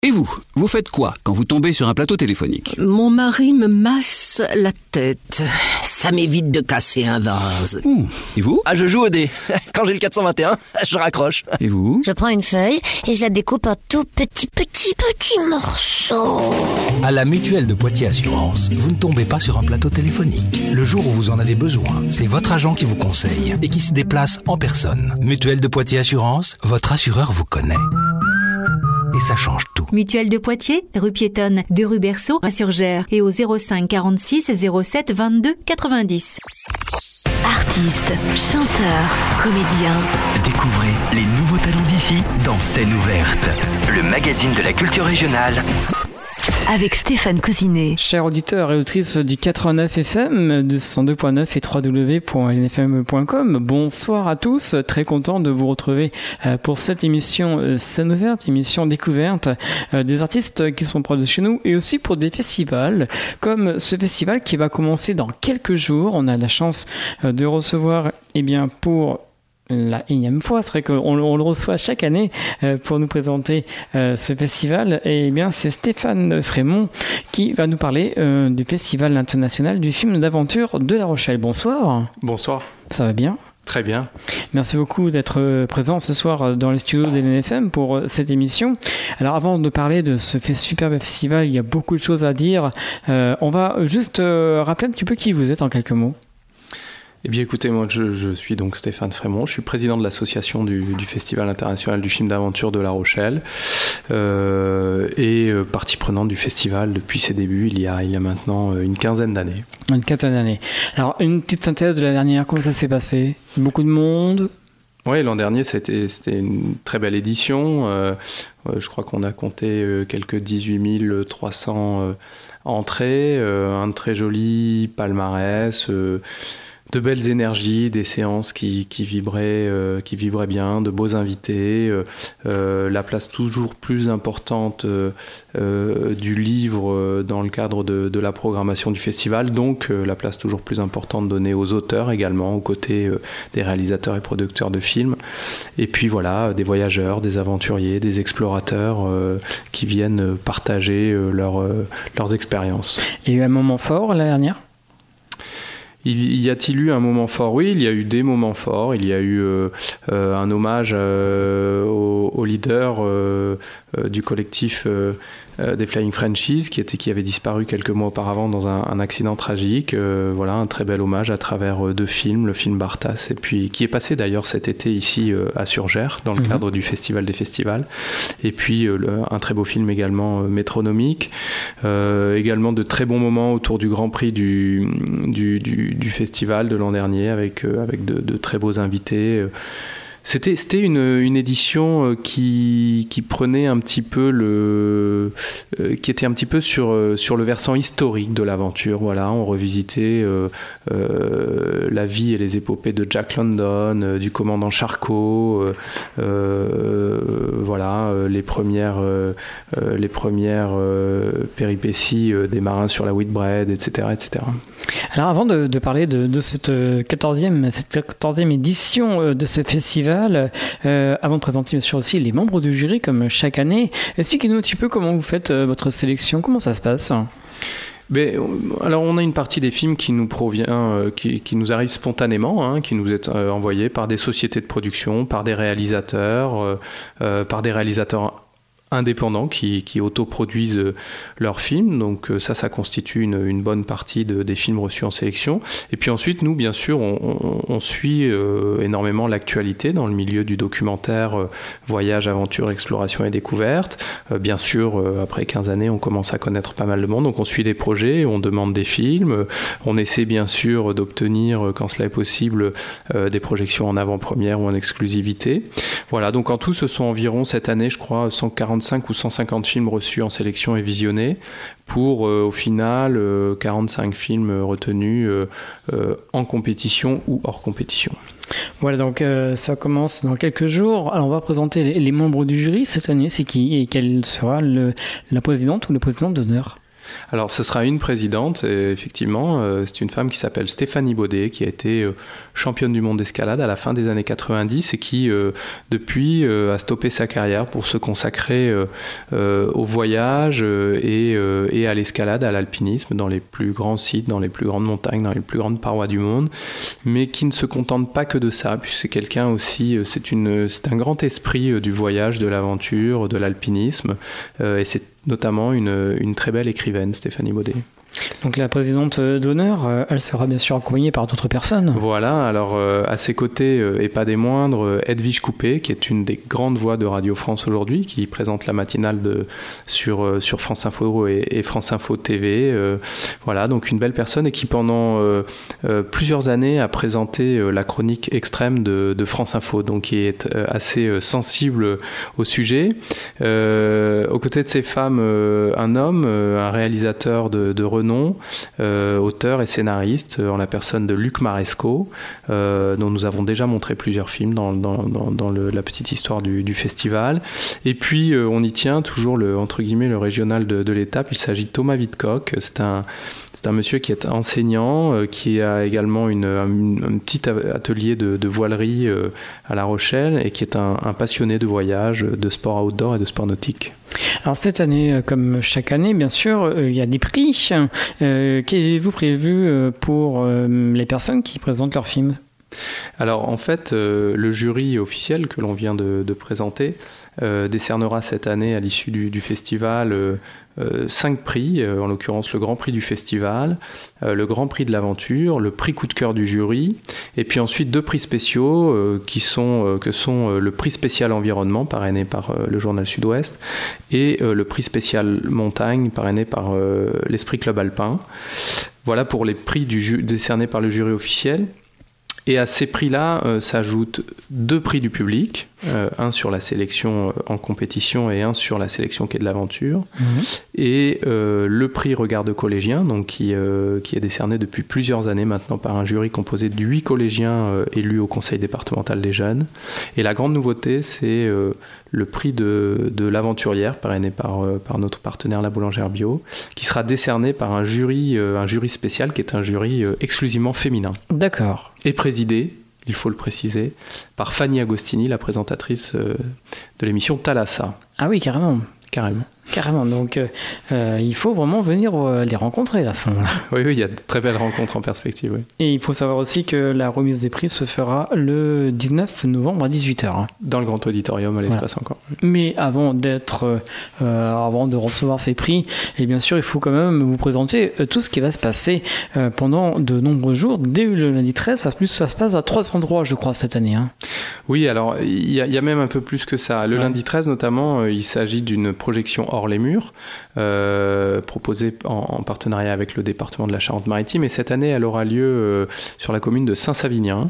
Et vous faites quoi quand vous tombez sur un plateau téléphonique ? Mon mari me masse la tête. Ça m'évite de casser un vase. Et vous ? Je joue au dé. Quand j'ai le 421, je raccroche. Et vous ? Je prends une feuille et je la découpe en tout petits morceaux. À la Mutuelle de Poitiers Assurance, vous ne tombez pas sur un plateau téléphonique. Le jour où vous en avez besoin, c'est votre agent qui vous conseille et qui se déplace en personne. Mutuelle de Poitiers Assurance, votre assureur vous connaît. Et ça change tout. Mutuelle de Poitiers, rue piétonne de rue Berceau à Surgères et au 05 46 07 22 90. Artistes, chanteurs, comédiens. Découvrez les nouveaux talents d'ici dans Scène ouverte, le magazine de la culture régionale. Avec Stéphane Cousinet. Chers auditeurs et auditrices du 89 FM, de 102.9 et www.lnfm.com, bonsoir à tous, très content de vous retrouver pour cette émission Scène ouverte, émission découverte des artistes qui sont proches de chez nous et aussi pour des festivals, comme ce festival qui va commencer dans quelques jours. On a la chance de recevoir, pour la énième fois, c'est vrai qu'on le reçoit chaque année pour nous présenter ce festival. Et c'est Stéphane Frémont qui va nous parler du Festival international du film d'aventure de La Rochelle. Bonsoir. Bonsoir. Ça va bien ? Très bien. Merci beaucoup d'être présent ce soir dans les studios de l'NFM pour cette émission. Alors avant de parler de ce superbe festival, il y a beaucoup de choses à dire. On va juste rappeler un petit peu qui vous êtes en quelques mots. Eh bien écoutez, moi je suis donc Stéphane Frémont, je suis président de l'association du Festival international du film d'aventure de La Rochelle et partie prenante du festival depuis ses débuts il y a maintenant une quinzaine d'années. Une quinzaine d'années. Alors une petite synthèse de la dernière, comment ça s'est passé ? Beaucoup de monde ? Oui, l'an dernier c'était une très belle édition, je crois qu'on a compté quelques 18 300 entrées, un très joli palmarès, de belles énergies, des séances qui vibraient bien, de beaux invités, la place toujours plus importante du livre dans le cadre de la programmation du festival, donc la place toujours plus importante donnée aux auteurs également, aux côtés des réalisateurs et producteurs de films. Et puis voilà, des voyageurs, des aventuriers, des explorateurs qui viennent partager leurs expériences. Il y a eu un moment fort la dernière ? Y a-t-il eu un moment fort ? Oui, il y a eu des moments forts. Il y a eu un hommage au leader du collectif des Flying Frenchies qui avait disparu quelques mois auparavant dans un accident tragique. Voilà, un très bel hommage à travers deux films, le film Bartas, et puis qui est passé d'ailleurs cet été ici à Surgères dans le cadre du Festival des Festivals. Et puis un très beau film également métronomique. Également de très bons moments autour du Grand Prix du festival de l'an dernier avec de très beaux invités. C'était une édition qui prenait un petit peu qui était un petit peu sur le versant historique de l'aventure. Voilà, on revisitait la vie et les épopées de Jack London, du commandant Charcot, voilà, les premières péripéties des marins sur la Whitbread, etc., etc. Alors avant de parler de cette 14e édition de ce festival, avant de présenter bien sûr aussi les membres du jury comme chaque année, expliquez-nous un petit peu comment vous faites votre sélection, comment ça se passe ? Alors on a une partie des films qui nous provient, qui nous arrive spontanément, qui nous est envoyé par des sociétés de production, par des réalisateurs indépendants qui autoproduisent leurs films. Donc ça constitue une bonne partie des films reçus en sélection. Et puis ensuite, nous, bien sûr, on suit énormément l'actualité dans le milieu du documentaire voyage, aventure, exploration et découverte. Bien sûr, après 15 années, on commence à connaître pas mal de monde. Donc on suit des projets, on demande des films. On essaie bien sûr d'obtenir, quand cela est possible, des projections en avant-première ou en exclusivité. Voilà, donc en tout, ce sont environ cette année, je crois, 145 ou 150 films reçus en sélection et visionnés pour au final 45 films retenus en compétition ou hors compétition. Voilà, donc ça commence dans quelques jours. Alors on va présenter les membres du jury. Cette année, c'est qui et quelle sera la présidente ou le président d'honneur ? Alors, ce sera une présidente, effectivement. C'est une femme qui s'appelle Stéphanie Baudet, qui a été championne du monde d'escalade à la fin des années 90 et qui, depuis, a stoppé sa carrière pour se consacrer au voyage et à l'escalade, à l'alpinisme, dans les plus grands sites, dans les plus grandes montagnes, dans les plus grandes parois du monde, mais qui ne se contente pas que de ça, puisque c'est quelqu'un aussi, c'est un grand esprit du voyage, de l'aventure, de l'alpinisme, et c'est notamment une très belle écrivaine, Stéphanie Baudet. Donc la présidente d'honneur, elle sera bien sûr accompagnée par d'autres personnes. Voilà, alors à ses côtés, et pas des moindres, Edwige Coupé, qui est une des grandes voix de Radio France aujourd'hui, qui présente la matinale sur France Info et France Info TV. Voilà, donc une belle personne et qui pendant plusieurs années a présenté la chronique extrême de France Info, donc qui est assez sensible au sujet. Aux côtés de ces femmes, un homme, un réalisateur de renom, auteur et scénariste, en la personne de Luc Maresco, dont nous avons déjà montré plusieurs films dans la petite histoire du festival. Et puis on y tient toujours entre guillemets le régional de l'étape. Il s'agit de Thomas Vidcock. C'est un monsieur qui est enseignant, qui a également un petit atelier de voilerie à La Rochelle et qui est un passionné de voyage, de sport outdoor et de sport nautique. Alors cette année, comme chaque année, bien sûr, il y a des prix. Qu'avez-vous prévu pour les personnes qui présentent leurs films ? Alors en fait, le jury officiel que l'on vient de présenter décernera cette année à l'issue du festival 5 prix, en l'occurrence le Grand Prix du Festival, le Grand Prix de l'Aventure, le prix coup de cœur du jury, et puis ensuite 2 prix spéciaux que sont le prix spécial environnement parrainé par le Journal Sud-Ouest et le prix spécial montagne parrainé par l'Esprit Club Alpin. Voilà pour les prix décernés par le jury officiel. Et à ces prix-là s'ajoutent 2 prix du public, un sur la sélection en compétition et un sur la sélection qui est de l'aventure. Et le prix Regard de collégien, donc qui est décerné depuis plusieurs années maintenant par un jury composé de 8 collégiens élus au conseil départemental des jeunes. Et la grande nouveauté, c'est le prix de l'aventurière, parrainé par notre partenaire La Boulangère Bio, qui sera décerné par un jury spécial qui est un jury exclusivement féminin. D'accord. Et présidé, il faut le préciser, par Fanny Agostini, la présentatrice de l'émission Thalassa. Ah oui, carrément. Carrément, donc il faut vraiment venir les rencontrer là, à ce moment-là. Oui, il y a de très belles rencontres en perspective. Oui. Et il faut savoir aussi que la remise des prix se fera le 19 novembre à 18h. Dans le grand auditorium à l'espace encore. Mais avant de recevoir ces prix, et bien sûr, il faut quand même vous présenter tout ce qui va se passer pendant de nombreux jours. Dès le lundi 13, ça se passe à 3 endroits, je crois, cette année. Oui, alors il y a même un peu plus que ça. Le lundi 13, notamment, il s'agit d'une projection hors les murs, proposée en partenariat avec le département de la Charente-Maritime. Et cette année, elle aura lieu sur la commune de Saint-Savinien.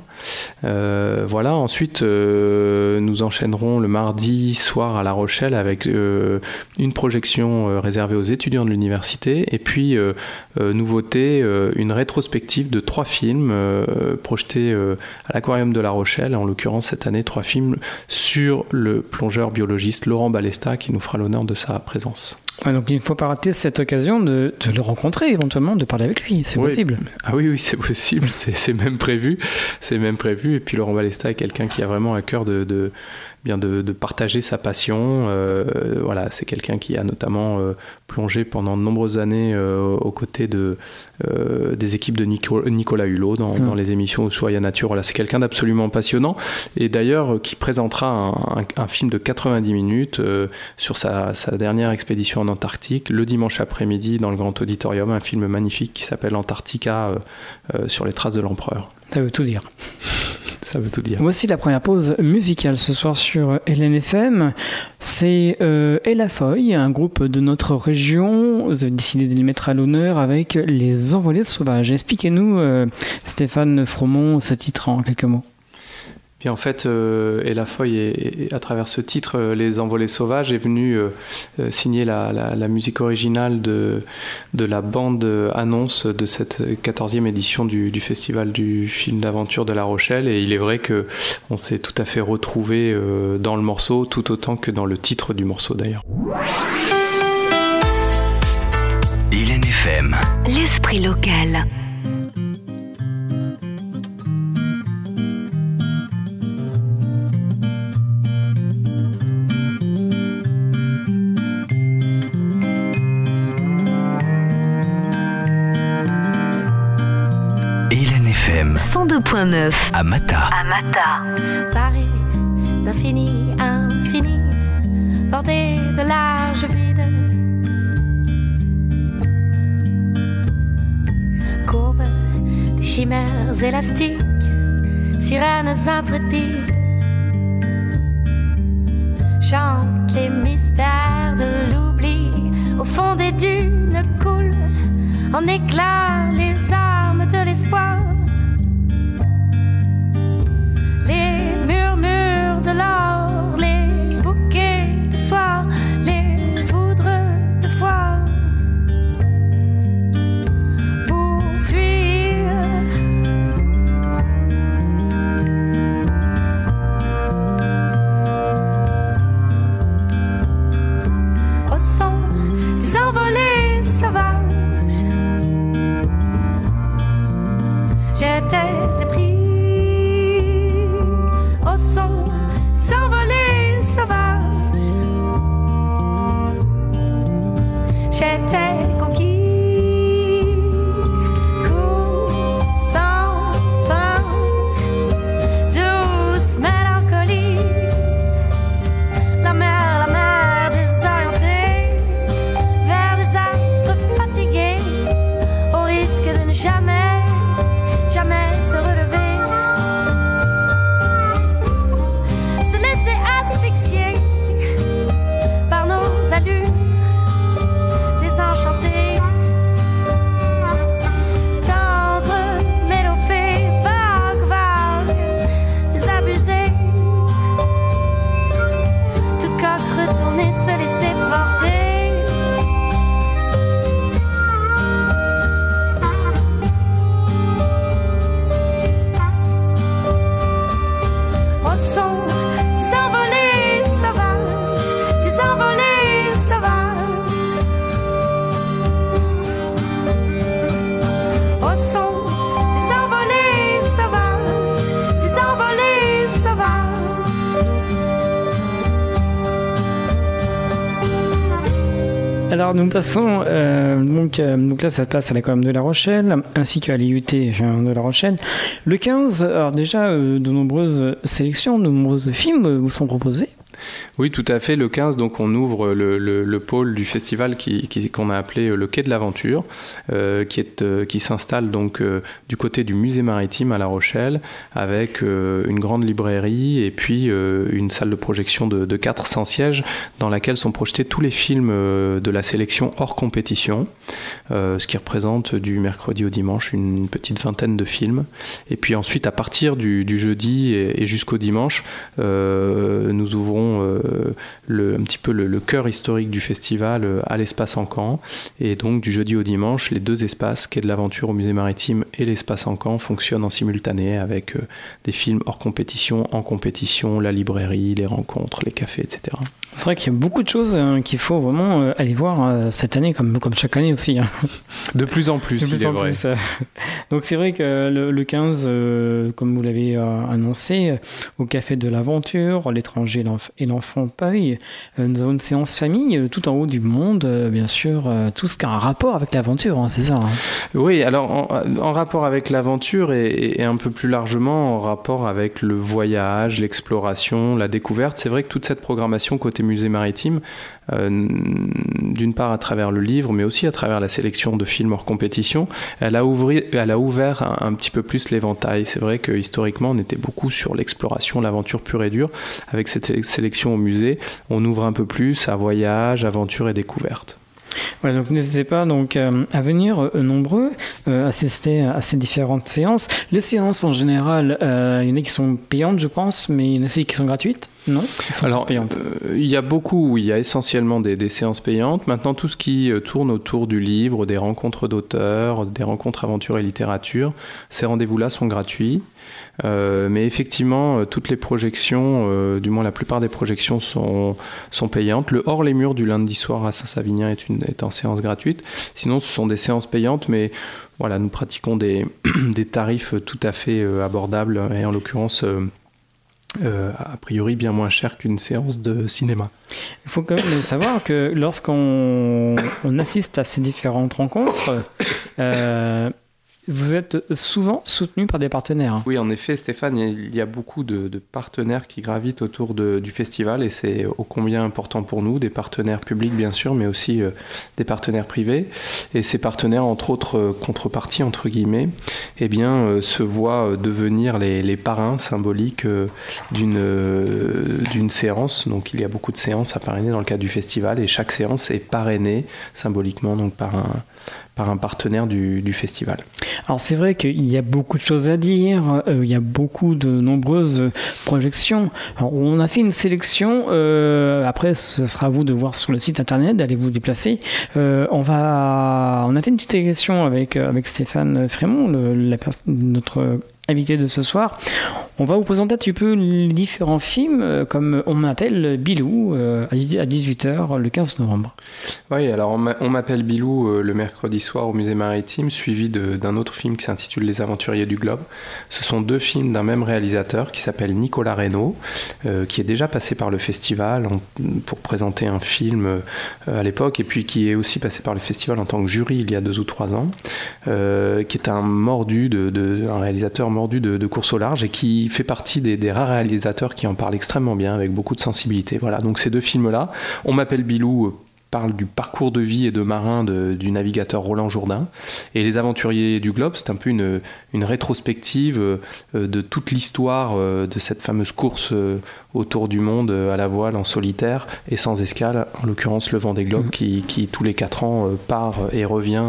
Voilà. Ensuite, nous enchaînerons le mardi soir à La Rochelle avec une projection réservée aux étudiants de l'université. Et puis, nouveauté, une rétrospective de 3 films projetés à l'Aquarium de La Rochelle. En l'occurrence, cette année, 3 films sur le plongeur biologiste Laurent Balesta, qui nous fera l'honneur de sa présence. Ouais, donc il ne faut pas rater cette occasion de le rencontrer, éventuellement, de parler avec lui. C'est possible. Ah oui, c'est possible. C'est même prévu. Et puis Laurent Balesta est quelqu'un qui a vraiment à cœur de partager sa passion. Voilà, c'est quelqu'un qui a notamment plongé pendant de nombreuses années aux côtés des équipes de Nicolas Hulot dans les émissions Ushuaïa Nature. Voilà, c'est quelqu'un d'absolument passionnant et d'ailleurs qui présentera un film de 90 minutes sur sa dernière expédition en Antarctique le dimanche après-midi dans le grand auditorium, un film magnifique qui s'appelle Antarctica sur les traces de l'empereur. Ça veut tout dire. Ça veut tout dire. Voici la première pause musicale ce soir sur LNFM. C'est Ella Foy, un groupe de notre région. Vous avez décidé de les mettre à l'honneur avec Les Envolées Sauvages. Expliquez-nous, Stéphane Fromont, ce titre en quelques mots. Bien, en fait, Ella Foy, à travers ce titre, Les Envolées Sauvages, est venue signer la musique originale de la bande-annonce de cette 14e édition du Festival du film d'aventure de La Rochelle. Et il est vrai qu'on s'est tout à fait retrouvé dans le morceau, tout autant que dans le titre du morceau d'ailleurs. Hélène FM. L'esprit local. Hélène FM. 102.9 à Mata. Paris d'infini infini, bordé de larges vides, courbes des chimères élastiques, sirènes intrépides, chantent les mystères de l'oubli. Au fond des dunes coulent en éclats les armes de l'espoir. Les murmures de l'or, les bouquets de soir, les foudres de foi. Pour fuir, au son des envolées sauvages, j'étais épris. Au son s'envoler sauvage, j'étais conquis. Cours sans fin, douce mélancolie, la mer désorientée, vers des astres fatigués, au risque de ne jamais se relever. Alors nous passons, donc là ça se passe à l'Aquarium de La Rochelle, ainsi qu'à l'IUT de La Rochelle. Le 15, alors déjà de nombreuses sélections, de nombreux films vous sont proposés. Oui, tout à fait. Le 15, donc on ouvre le pôle du festival qu'on a appelé le Quai de l'Aventure, qui s'installe donc du côté du musée maritime à La Rochelle, avec une grande librairie et puis une salle de projection de 400 sièges dans laquelle sont projetés tous les films de la sélection hors compétition, ce qui représente du mercredi au dimanche une petite vingtaine de films. Et puis ensuite, à partir du jeudi et jusqu'au dimanche, nous ouvrons un petit peu le cœur historique du festival à l'espace Encan. Et donc du jeudi au dimanche, les deux espaces, Quai de l'Aventure au musée maritime et l'espace Encan, fonctionnent en simultané avec des films hors compétition, en compétition, la librairie, les rencontres, les cafés, etc. C'est vrai qu'il y a beaucoup de choses qu'il faut vraiment aller voir cette année, comme chaque année aussi. De plus en plus, il est vrai. Donc c'est vrai que le 15, comme vous l'avez annoncé, au Café de l'Aventure, l'étranger et l'enfant Paris, nous avons une séance famille tout en haut du monde, bien sûr, tout ce qui a un rapport avec l'aventure, hein, c'est ça. Hein. Oui, alors en rapport avec l'aventure et un peu plus largement en rapport avec le voyage, l'exploration, la découverte, c'est vrai que toute cette programmation côté musée maritime, d'une part à travers le livre, mais aussi à travers la sélection de films hors compétition, elle a ouvert un petit peu plus l'éventail. C'est vrai que historiquement, on était beaucoup sur l'exploration, l'aventure pure et dure. Avec cette sélection au musée, on ouvre un peu plus à voyage, aventure et découverte. Voilà, donc n'hésitez pas donc à venir nombreux assister à ces différentes séances. Les séances en général, il y en a qui sont payantes, je pense, mais il y en a aussi qui sont gratuites. Non, alors, il y a essentiellement des séances payantes. Maintenant, tout ce qui tourne autour du livre, des rencontres d'auteurs, des rencontres aventure et littérature, ces rendez-vous-là sont gratuits. Mais effectivement, toutes les projections, du moins la plupart des projections sont payantes. Le Hors les murs du lundi soir à Saint-Savinien est en séance gratuite. Sinon, ce sont des séances payantes, mais voilà, nous pratiquons des tarifs tout à fait abordables et en l'occurrence a priori bien moins cher qu'une séance de cinéma. Il faut quand même savoir que lorsqu'on assiste à ces différentes rencontres, vous êtes souvent soutenu par des partenaires. Oui, en effet, Stéphane, il y a beaucoup de partenaires qui gravitent autour du festival et c'est ô combien important pour nous, des partenaires publics bien sûr, mais aussi des partenaires privés. Et ces partenaires, entre autres contreparties, entre guillemets, eh bien, se voient devenir les parrains symboliques d'une séance. Donc il y a beaucoup de séances à parrainer dans le cadre du festival et chaque séance est parrainée symboliquement donc par un partenaire du festival. Alors c'est vrai qu'il y a beaucoup de choses à dire, il y a beaucoup de nombreuses projections. Alors, on a fait une sélection, après ce sera à vous de voir sur le site internet, d'aller vous déplacer. On a fait une petite sélection avec Stéphane Frémont, notre invité de ce soir. On va vous présenter un petit peu les différents films, comme On m'appelle Bilou, à 18h le 15 novembre. Oui, alors On m'appelle Bilou le mercredi soir au musée maritime, suivi d'un autre film qui s'intitule Les Aventuriers du Globe. Ce sont deux films d'un même réalisateur qui s'appelle Nicolas Reynaud, qui est déjà passé par le festival pour présenter un film à l'époque, et puis qui est aussi passé par le festival en tant que jury il y a 2 ou 3 ans, qui est un réalisateur mordu de course au large et qui fait partie des rares réalisateurs qui en parlent extrêmement bien, avec beaucoup de sensibilité. Voilà, donc ces deux films-là, On m'appelle Bilou parle du parcours de vie et de marin du navigateur Roland Jourdain, et Les Aventuriers du Globe, c'est un peu une rétrospective de toute l'histoire de cette fameuse course autour du monde à la voile, en solitaire et sans escale, en l'occurrence le Vendée Globe, qui tous les 4 ans part et revient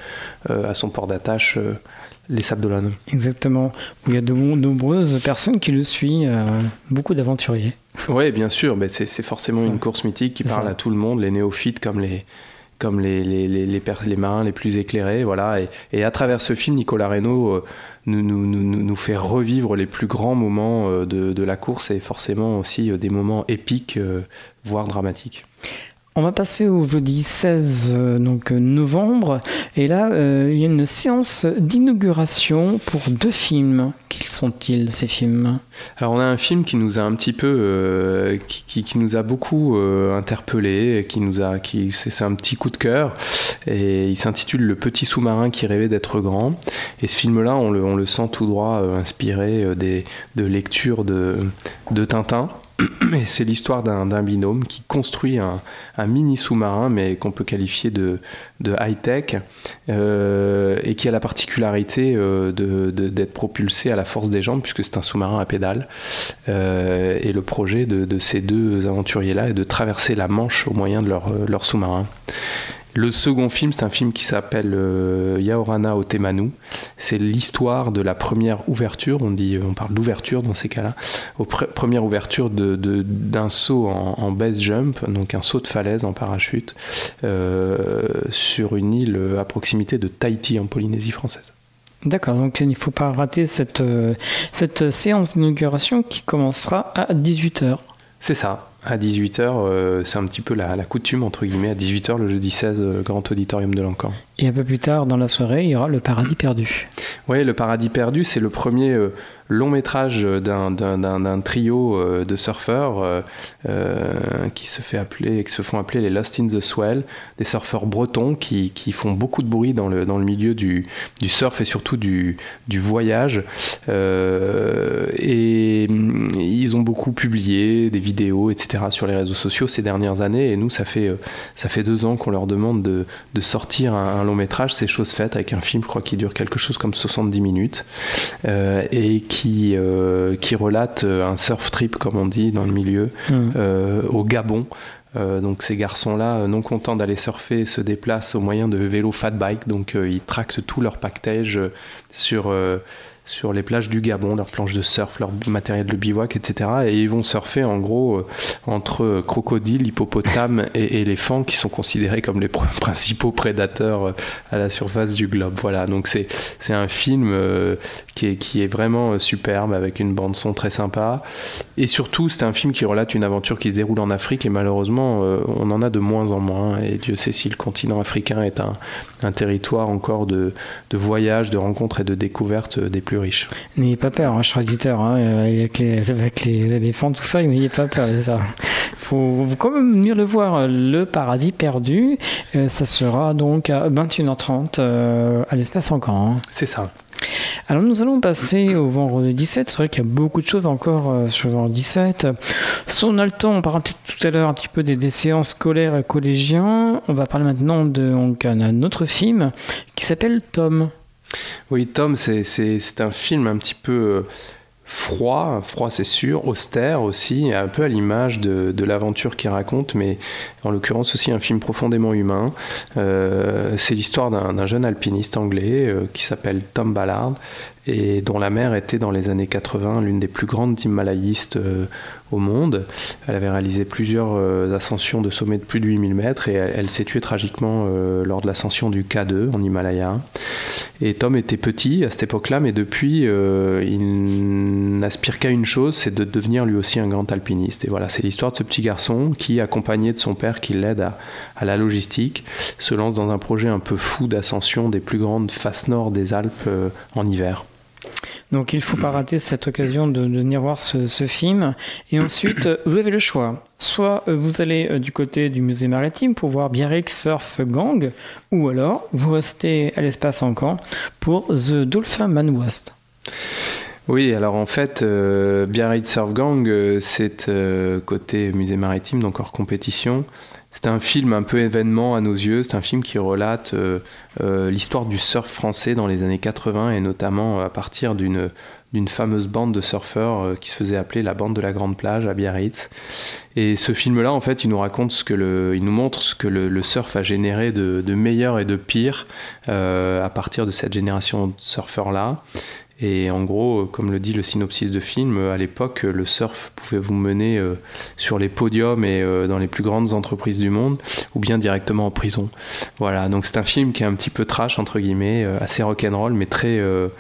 à son port d'attache, les Sables d'Olonne. Exactement, où il y a de nombreuses personnes qui le suivent, beaucoup d'aventuriers. Oui, bien sûr, mais c'est forcément une course mythique qui parle à tout le monde, les néophytes comme les marins les plus éclairés, voilà. Et à travers ce film, Nicolas Reynaud nous fait revivre les plus grands moments de la course, et forcément aussi des moments épiques, voire dramatiques. On va passer au jeudi 16 novembre, et là il y a une séance d'inauguration pour 2 films. Quels sont-ils, ces films ? Alors on a un film qui nous a un petit peu qui nous a beaucoup interpellés, c'est un petit coup de cœur, et il s'intitule Le petit sous-marin qui rêvait d'être grand. Et ce film-là, on le sent tout droit inspiré de lectures de Tintin. Et c'est l'histoire d'un binôme qui construit un mini sous-marin, mais qu'on peut qualifier de high-tech, et qui a la particularité d'être propulsé à la force des jambes, puisque c'est un sous-marin à pédales. Et le projet de ces deux aventuriers-là est de traverser la Manche au moyen de leur sous-marin. Le second film, c'est un film qui s'appelle Yaorana Otemanu. C'est l'histoire de la première ouverture, on parle d'ouverture dans ces cas-là, première ouverture d'un saut en base jump, donc un saut de falaise en parachute, sur une île à proximité de Tahiti en Polynésie française. D'accord, donc il ne faut pas rater cette séance d'inauguration qui commencera à 18h. C'est ça. À 18h, c'est un petit peu la coutume, entre guillemets, à 18h le jeudi 16, Grand Auditorium de Lancan. Et un peu plus tard dans la soirée, il y aura Le Paradis perdu. Oui, Le Paradis perdu, c'est le premier long métrage d'un trio de surfeurs qui se font appeler les Lost in the Swell, des surfeurs bretons qui font beaucoup de bruit dans le milieu du surf et surtout du voyage. Et ils ont beaucoup publié des vidéos, etc., sur les réseaux sociaux ces dernières années, et nous ça fait 2 ans qu'on leur demande de sortir un long métrage. C'est chose faite avec un film, je crois, qui dure quelque chose comme 70 minutes, et qui relate un surf trip, comme on dit dans le milieu, au Gabon. Donc ces garçons-là, non contents d'aller surfer, se déplacent au moyen de vélos fat bike, donc ils tractent tout leur package sur sur les plages du Gabon, leurs planches de surf, leur matériel de bivouac, etc. Et ils vont surfer en gros entre crocodiles, hippopotames et éléphants qui sont considérés comme les principaux prédateurs à la surface du globe. Voilà, donc c'est un film qui est vraiment superbe avec une bande son très sympa. Et surtout, c'est un film qui relate une aventure qui se déroule en Afrique et malheureusement, on en a de moins en moins. Et Dieu sait si le continent africain est un territoire encore de voyage, de rencontres et de découvertes des plus riches. N'ayez pas peur, cher auditeur, avec les éléphants, tout ça, n'ayez pas peur de ça. Faut quand même venir le voir, Le Paradis perdu. Ça sera donc à 21h30 à l'Espace Encan. C'est ça. Alors nous allons passer au vendredi 17. C'est vrai qu'il y a beaucoup de choses encore sur le vendredi 17. Si on a le temps, on parlera peut-être tout à l'heure un petit peu des séances scolaires et collégiens. On va parler maintenant d'un autre film qui s'appelle Tom. Oui, Tom, c'est un film un petit peu froid c'est sûr, austère aussi, un peu à l'image de l'aventure qu'il raconte, mais en l'occurrence aussi un film profondément humain. C'est l'histoire d'un jeune alpiniste anglais qui s'appelle Tom Ballard et dont la mère était dans les années 80 l'une des plus grandes himalayistes au monde. Elle avait réalisé plusieurs ascensions de sommets de plus de 8000 mètres et elle s'est tuée tragiquement lors de l'ascension du K2 en Himalaya. Et Tom était petit à cette époque-là, mais depuis, il n'aspire qu'à une chose, c'est de devenir lui aussi un grand alpiniste. Et voilà, c'est l'histoire de ce petit garçon qui, accompagné de son père qui l'aide à la logistique, se lance dans un projet un peu fou d'ascension des plus grandes faces nord des Alpes en hiver. Donc il ne faut pas rater cette occasion de venir voir ce film. Et ensuite, vous avez le choix. Soit vous allez du côté du musée maritime pour voir Biarritz Surf Gang, ou alors vous restez à l'Espace Encan pour The Dolphin Man West. Oui, alors en fait, Biarritz Surf Gang, c'est côté musée maritime, donc hors compétition. C'est un film un peu événement à nos yeux. C'est un film qui relate l'histoire du surf français dans les années 80 et notamment à partir d'une fameuse bande de surfeurs qui se faisait appeler la bande de la Grande Plage à Biarritz. Et ce film-là, en fait, il nous raconte il nous montre ce que le surf a généré de meilleur et de pire à partir de cette génération de surfeurs-là. Et en gros, comme le dit le synopsis de film, à l'époque, le surf pouvait vous mener sur les podiums et dans les plus grandes entreprises du monde, ou bien directement en prison. Voilà, donc c'est un film qui est un petit peu trash, entre guillemets, assez rock'n'roll, mais très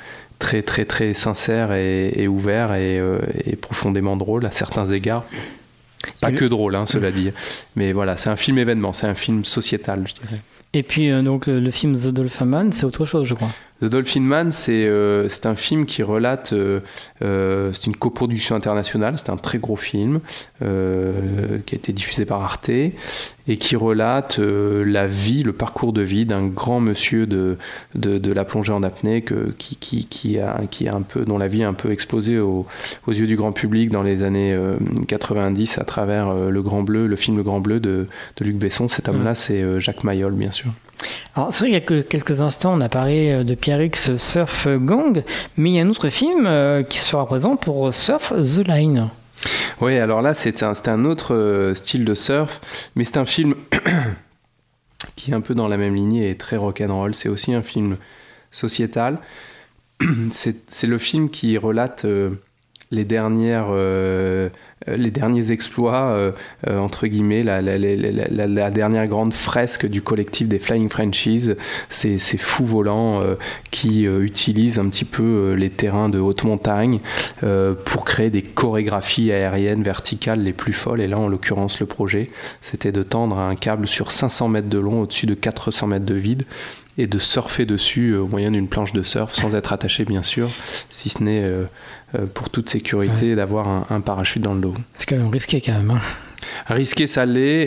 sincère et ouvert et profondément drôle à certains égards. Pas que drôle, cela dit. Mais voilà, c'est un film événement, c'est un film sociétal, je dirais. Et puis, donc, le film The Dolphin Man, c'est autre chose, je crois. The Dolphin Man, c'est un film qui relate, c'est une coproduction internationale, c'est un très gros film qui a été diffusé par Arte et qui relate la vie, le parcours de vie d'un grand monsieur de la plongée en apnée qui a un peu, dont la vie a un peu explosé aux yeux du grand public dans les années 90 à travers le film Le Grand Bleu de Luc Besson. Cet homme-là, c'est Jacques Mayol, bien sûr. Alors, c'est vrai qu'il y a quelques instants, on a parlé de Biarritz Surf Gang, mais il y a un autre film qui sera présent pour Surf the Line. Oui, alors là, c'est un autre style de surf, mais c'est un film qui est un peu dans la même lignée et très rock'n'roll. C'est aussi un film sociétal. C'est le film qui relate les derniers exploits, entre guillemets, la dernière grande fresque du collectif des Flying Frenchies, ces fous volants qui utilisent un petit peu les terrains de haute montagne pour créer des chorégraphies aériennes verticales les plus folles. Et là, en l'occurrence, le projet, c'était de tendre un câble sur 500 mètres de long au-dessus de 400 mètres de vide et de surfer dessus au moyen d'une planche de surf sans être attaché, bien sûr, si ce n'est pour toute sécurité d'avoir un parachute dans le dos. C'est quand même risqué quand même. Risqué, ça l'est.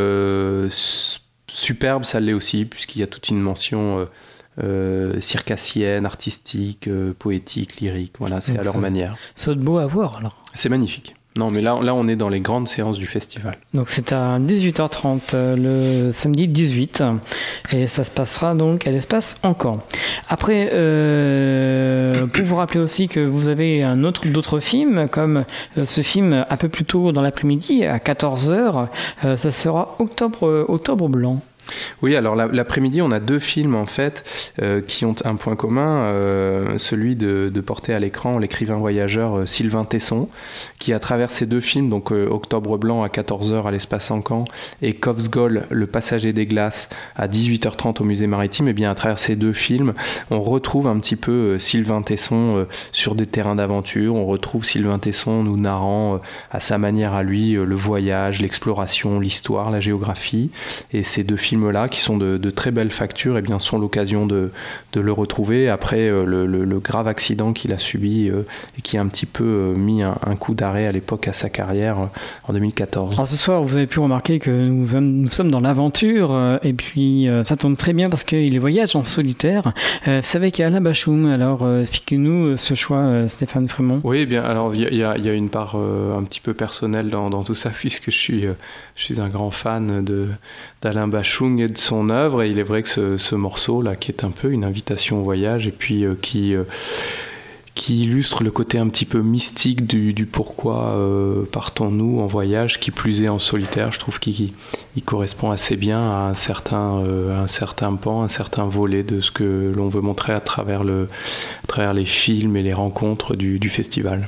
Superbe, ça l'est aussi, puisqu'il y a toute une mention circassienne, artistique, poétique, lyrique. Voilà, c'est à leur manière. C'est beau à voir alors. C'est magnifique. Non, mais là, on est dans les grandes séances du festival. Donc, c'est à 18h30 le samedi 18 et ça se passera donc à l'Espace Encan. Après, pour vous rappeler aussi que vous avez d'autres films, comme ce film un peu plus tôt dans l'après-midi, à 14h, ça sera Octobre Blanc. Oui, alors l'après-midi, on a 2 films en fait qui ont un point commun, celui de porter à l'écran l'écrivain voyageur Sylvain Tesson, qui à travers ces 2 films, donc Octobre Blanc à 14h à l'Espace Encan et Kovsgol, Le Passager des Glaces à 18h30 au Musée Maritime, et bien à travers ces 2 films, on retrouve un petit peu Sylvain Tesson sur des terrains d'aventure, on retrouve Sylvain Tesson nous narrant à sa manière à lui le voyage, l'exploration, l'histoire, la géographie, et ces 2 films-là, qui sont de très belles factures, et bien sont l'occasion de le retrouver après le grave accident qu'il a subi et qui a un petit peu mis un coup d'arrêt à l'époque à sa carrière en 2014. Alors ce soir, vous avez pu remarquer que nous sommes dans l'aventure et puis ça tombe très bien parce qu'il voyage en solitaire. C'est avec Alain Bashung. Alors expliquez-nous ce choix, Stéphane Frémont. Oui, bien. Alors il y a une part un petit peu personnelle dans tout ça, puisque je suis un grand fan d'Alain Bashung et de son œuvre, et il est vrai que ce morceau là, qui est un peu une invitation au voyage, et puis qui illustre le côté un petit peu mystique du pourquoi partons-nous en voyage, qui plus est en solitaire, je trouve qu'il correspond assez bien à un certain pan, un certain volet de ce que l'on veut montrer à travers les films et les rencontres du festival.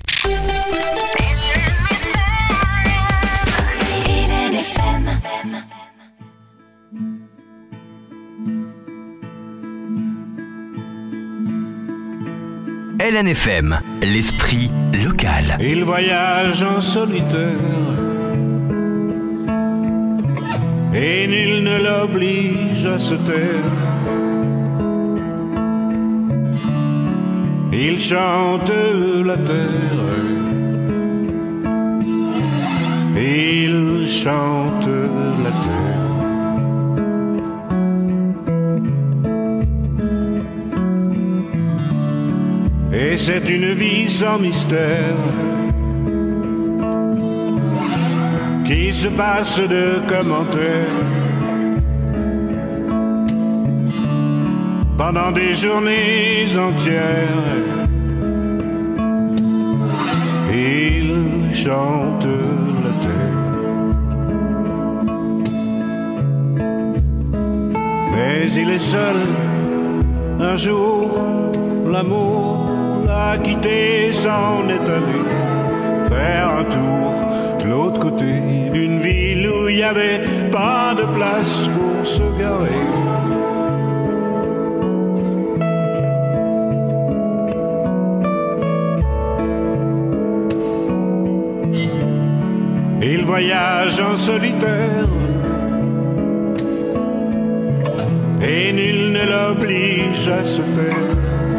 LNFM, l'esprit local. Il voyage en solitaire et nul ne l'oblige à se taire. Il chante la terre, il chante la terre. Et c'est une vie sans mystère qui se passe de commentaires pendant des journées entières. Il chante la terre, mais il est seul. Un jour, l'amour l'a quitté, s'en est allé faire un tour de l'autre côté d'une ville où il n'y avait pas de place pour se garer. Il voyage en solitaire et nul ne l'oblige à se taire.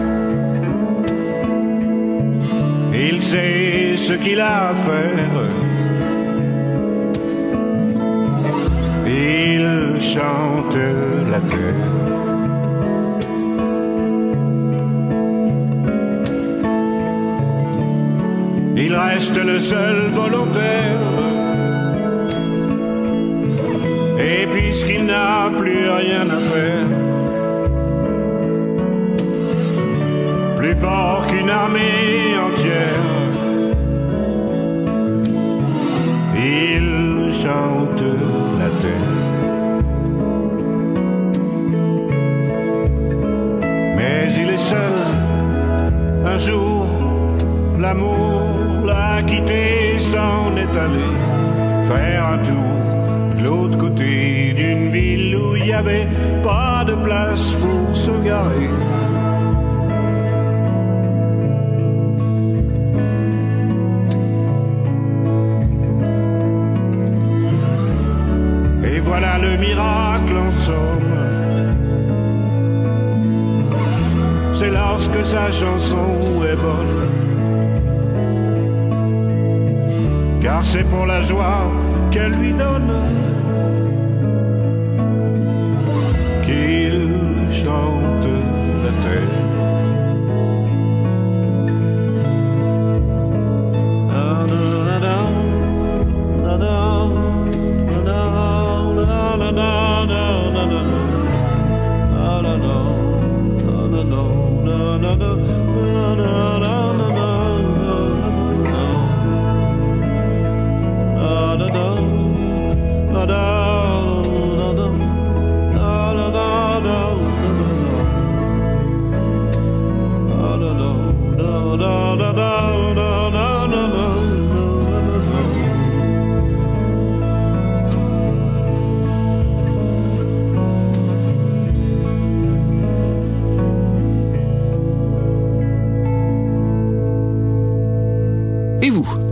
Il sait ce qu'il a à faire. Il chante la terre. Il reste le seul volontaire. Et puisqu'il n'a plus rien à faire, plus fort qu'une armée entière, il chante la terre. Mais il est seul. Un jour, l'amour l'a quitté, s'en est allé faire un tour de l'autre côté d'une ville où il n'y avait pas de place pour se garer. Et voilà le miracle en somme, c'est lorsque sa chanson est bonne, car c'est pour la joie qu'elle lui donne qu'il chante la terre.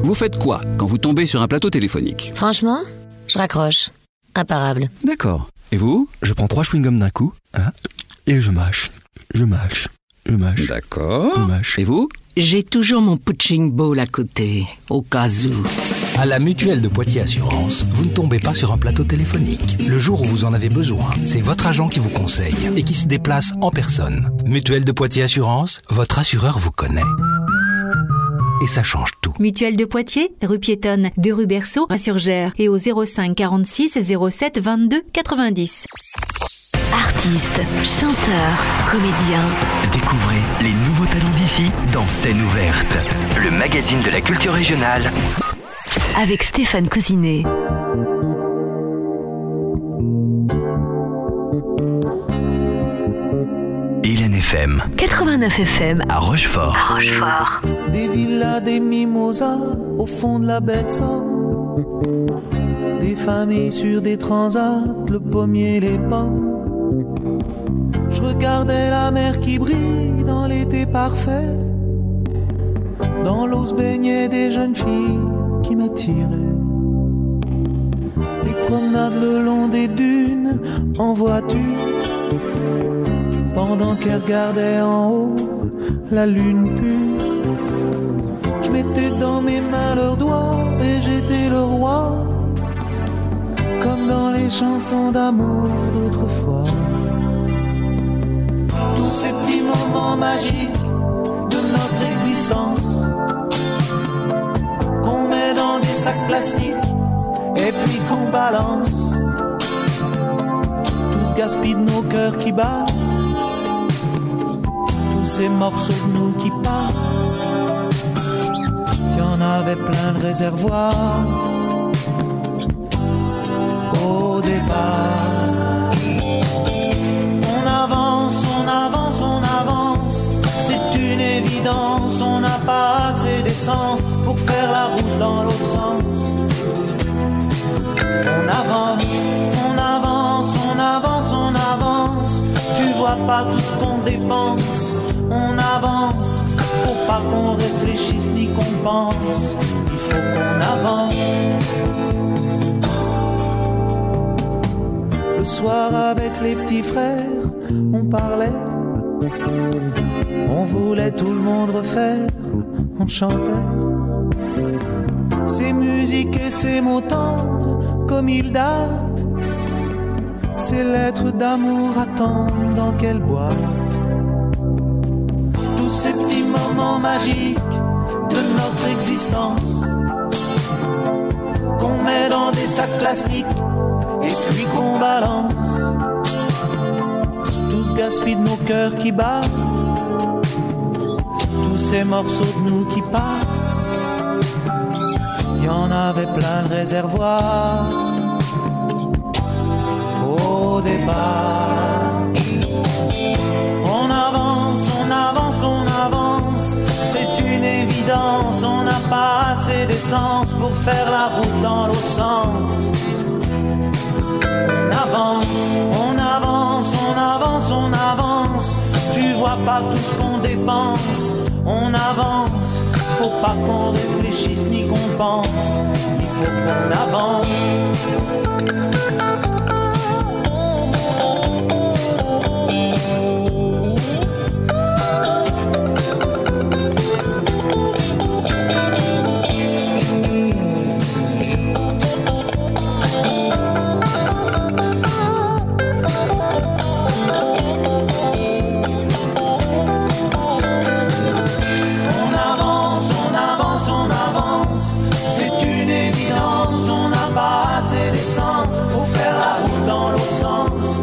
Vous faites quoi quand vous tombez sur un plateau téléphonique? Franchement, je raccroche. Imparable. D'accord. Et vous? Je prends 3 chewing-gums d'un coup, et je mâche. D'accord. Je mâche. Et vous? J'ai toujours mon punching ball à côté, au cas où. À la Mutuelle de Poitiers Assurance, vous ne tombez pas sur un plateau téléphonique. Le jour où vous en avez besoin, c'est votre agent qui vous conseille et qui se déplace en personne. Mutuelle de Poitiers Assurance, votre assureur vous connaît. Et ça change tout. Mutuelle de Poitiers, rue Piétonne, 2 rue Berceau, à Surgères, et au 05 46 07 22 90. Artistes, chanteurs, comédiens. Découvrez les nouveaux talents d'ici dans Scène ouverte, le magazine de la culture régionale. Avec Stéphane Cousinet. Hélène FM. 89 FM. À Rochefort. Des villas, des mimosas au fond de la baie de Somme. Des familles sur des transats, le pommier, les pommes. Je regardais la mer qui brille dans l'été parfait. Dans l'eau se baignaient des jeunes filles qui m'attiraient. Les promenades le long des dunes en voiture. Pendant qu'elle regardait en haut la lune pure. Je mettais dans mes mains leurs doigts et j'étais le roi. Comme dans les chansons d'amour d'autrefois. Tous ces petits moments magiques de notre existence qu'on met dans des sacs plastiques et puis qu'on balance. Tout ce gaspille de nos cœurs qui battent, tous ces morceaux de nous qui partent. Il y en avait plein de réservoirs au départ. On avance, on avance, on avance, c'est une évidence. On n'a pas assez d'essence pour faire la route dans l'autre sens. On avance, on avance, on avance, on avance. Tu vois pas tout ce qu'on dépense. On avance, faut pas qu'on réfléchisse ni qu'on pense. Il faut qu'on avance. Le soir avec les petits frères, on parlait. On voulait tout le monde refaire, on chantait. Ces musiques et ces mots tendres, comme ils datent. Ces lettres d'amour attendent dans quelle boîte. Tous ces petits moments magiques de notre existence qu'on met dans des sacs plastiques et puis qu'on balance. Tout ce gaspille de nos cœurs qui battent, tous ces morceaux de nous qui partent. Il y en avait plein de réservoirs au départ. On avance, on avance, on avance, c'est une évidence. On n'a pas assez d'essence pour faire la route dans l'autre sens. On avance, on avance, on avance, on avance. Tu vois pas tout ce qu'on dépense. On avance, faut pas qu'on réfléchisse ni qu'on pense. Il faut qu'on avance. Pour faire la route dans l'autre sens.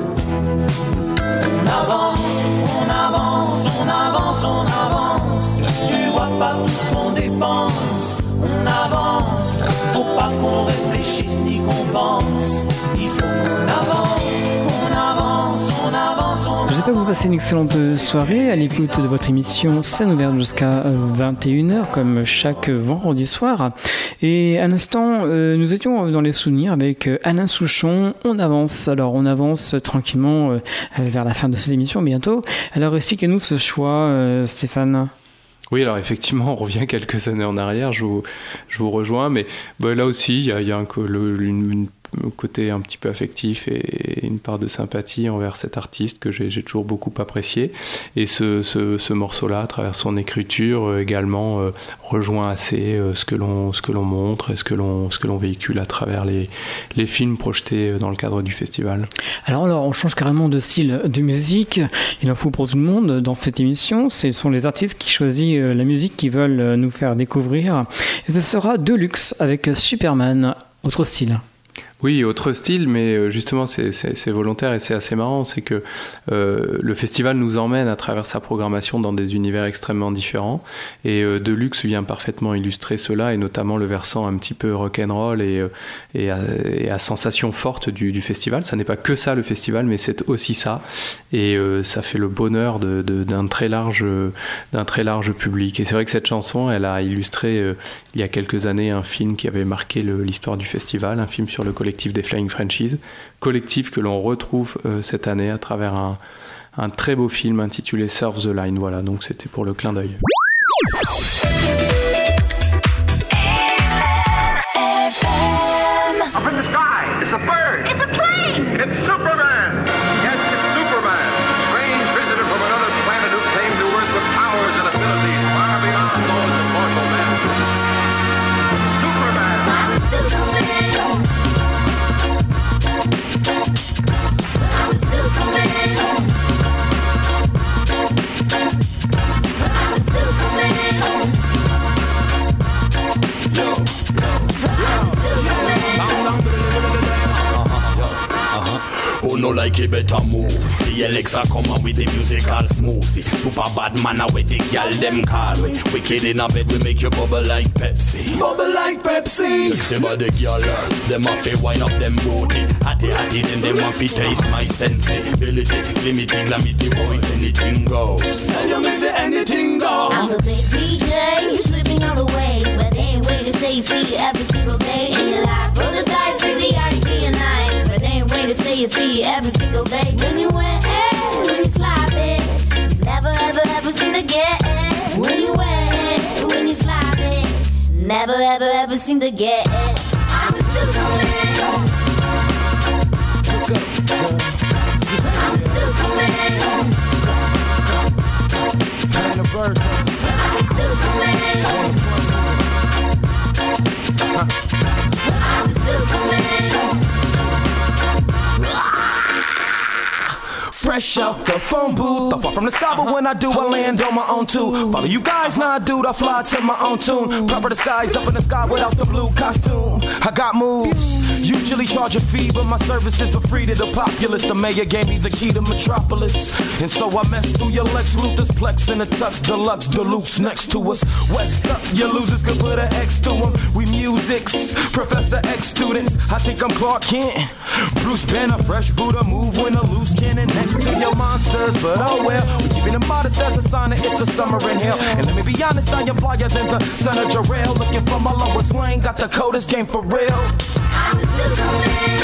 On avance, on avance, on avance, on avance. Tu vois pas tout ce qu'on dépense. On avance, faut pas qu'on réfléchisse ni qu'on pense. Il faut qu'on avance, on avance, on avance, on avance. J'espère que vous passez une excellente soirée à l'écoute de votre émission Scène ouverte jusqu'à 21h comme chaque vendredi soir. Et à l'instant, nous étions dans les souvenirs avec Alain Souchon. On avance tranquillement vers la fin de cette émission bientôt. Alors expliquez-nous ce choix, Stéphane. Oui, alors effectivement, on revient quelques années en arrière, je vous rejoins, mais là aussi, il y a un côté un petit peu affectif et une part de sympathie envers cet artiste que j'ai toujours beaucoup apprécié. Et ce morceau-là, à travers son écriture, également rejoint assez ce que l'on montre et ce que l'on véhicule à travers les films projetés dans le cadre du festival. Alors, on change carrément de style de musique. Il en faut pour tout le monde dans cette émission. Ce sont les artistes qui choisissent la musique qu'ils veulent nous faire découvrir. Et ce sera Deluxe avec Superman, autre style. Oui, autre style, mais justement c'est volontaire et c'est assez marrant, c'est que le festival nous emmène à travers sa programmation dans des univers extrêmement différents et Deluxe vient parfaitement illustrer cela et notamment le versant un petit peu rock'n'roll et à sensation forte du festival. Ça n'est pas que ça le festival, mais c'est aussi ça et ça fait le bonheur d'un très large public. Et c'est vrai que cette chanson, elle a illustré il y a quelques années un film qui avait marqué l'histoire du festival, un film sur le collectif des Flying Frenchies, collectif que l'on retrouve cette année à travers un très beau film intitulé Surf the Line. Voilà, donc c'était pour le clin d'œil. Up in the sky, it's a bird. It's a plane. It's Superman. Yes, it's Superman. Strange visitor from another planet who came to Earth with powers and abilities far beyond those of mortal men. Superman. I'm Superman. I'm Superman. I'm Superman. Who no like it better move? The Alexa come on with the musical smoothie. Super bad man with the gal them call we. Wicked in a bed we make you bubble like Pepsi. Bubble like Pepsi. Sexy body girl, them a fi wind up them booty. Hattie then them want fi taste my sensibility. Limiting, glamity boy, anything goes. Tell you me say anything goes. I'm a big DJ, you slipping all the way, but they ain't way to stay, you see you every single day in your life. Roll the dice, with the ice, day and night, but they ain't way to stay, you see you every single day. When you wet, when you slide it, never ever seem to get it. When you wet, when you slide it, never ever seem to get it. I'm a Superman. I'm a Superman. I'm a Superman. I'm a Superman. Fresh out the phone booth, I fall from the sky, but when I do, I land on my own too. Follow you guys, now I do, I fly to my own tune. Proper disguise up in the sky without the blue costume. I got moves, usually charge a fee, but my services are free to the populace. The mayor gave me the key to Metropolis, and so I messed through your Lex Luthor's Plex in a Tux Deluxe Deluxe next to us. West up, your losers could put an X to them. We musics, Professor X students. I think I'm Clark Kent, Bruce Banner, fresh Buddha, move when a loose cannon next to your monsters, but oh well, we keeping it modest as a sign that it's a summer in hell. And let me be honest, I am flyer than the son of Jarrell. Looking for my lowest lane, got the coldest game for real. I'm a Superman.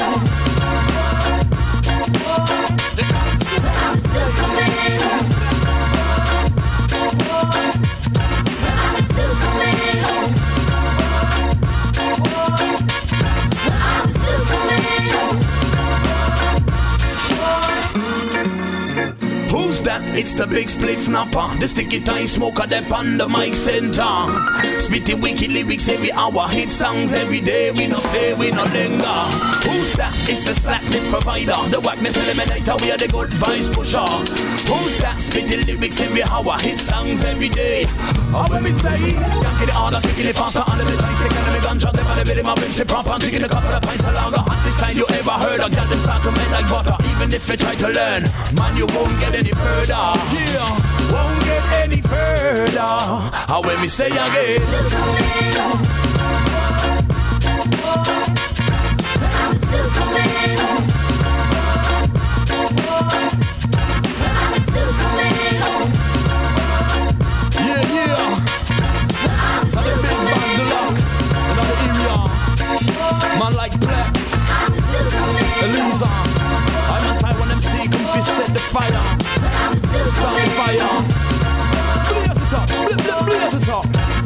I'm a Superman. I'm a Superman. I'm a Superman. Who's that? It's the big spliff napper. The sticky tie smoker that on the mic center. Spitting wicked lyrics every hour. Hit songs every day. We not there, we not linger. Who's that? It's the slackness provider. The wackness eliminator. We are the good vibes pusher. Who's that? Spitting lyrics every hour. Hit songs every day. How when we say skanking it harder, kicking it faster. On the middle, sticking the ganja. Never the bit in my rinse it proper. Taking a couple of pints of lager. Hottest time you ever heard. I got them start to melt like butter. Even if you try to learn, man, you won't get any further. Yeah, won't get any further. How when we say again, Superman. I'm a Superman. I'm a Superman. Yeah. I'm a Big band deluxe, another area. Man like Plex, I'm a Superman. Elisa. I'm a Taiwan MC, come fi set the fire. I'm a Start the Superman. fire. Blaze it up, blaze talk.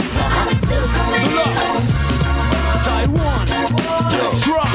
Deluxe, Taiwan, Trump,